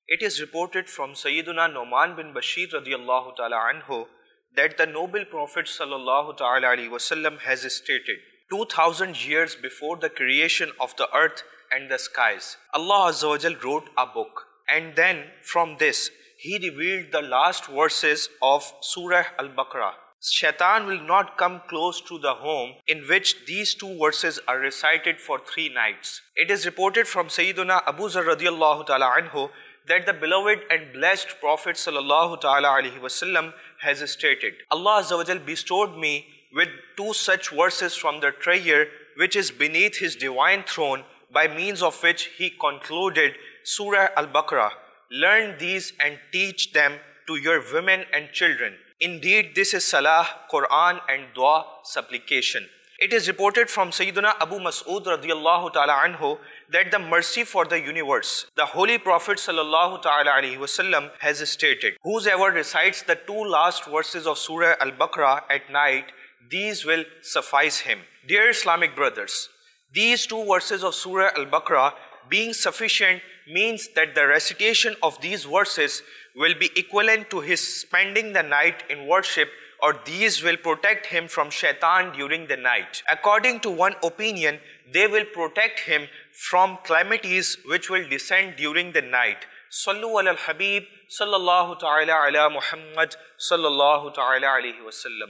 It is reported from Sayyiduna Nu'man bin Bashir radiyallahu ta'ala anhu that the noble Prophet sallallahu ta'ala alaihi wasallam has stated, 2000 years before the creation of the earth and the skies, Allah Azza wa Jal wrote a book, and then from this He revealed the last verses of Surah Al-Baqarah. Shaitan will not come close to the home in which these two verses are recited for 3 nights. It is reported from Sayyiduna Abu Zar radiyallahu ta'ala anhu that the beloved and blessed Prophet sallallahu ta'ala alaihi wasallam has stated, Allah Azza wa Jal bestowed me with 2 such verses from the treasure which is beneath His divine throne, by means of which He concluded Surah Al-Baqarah. Learn these and teach them to your women and children. Indeed, this is Salah, Quran and Dua supplication. It is reported from Sayyiduna Abu Mas'ud radiyallahu ta'ala anhu that the mercy for the universe, the Holy Prophet sallallahu ta'ala alaihi wasallam has stated, whosoever recites the 2 last verses of Surah Al-Baqarah at night, these will suffice him. Dear Islamic brothers, these 2 verses of Surah Al-Baqarah being sufficient means that the recitation of these verses will be equivalent to his spending the night in worship, or these will protect him from shaitan during the night. According to one opinion, they will protect him from calamities which will descend during the night. Sallu ala al-Habib sallallahu ta'ala ala Muhammad sallallahu ta'ala alayhi wa sallam.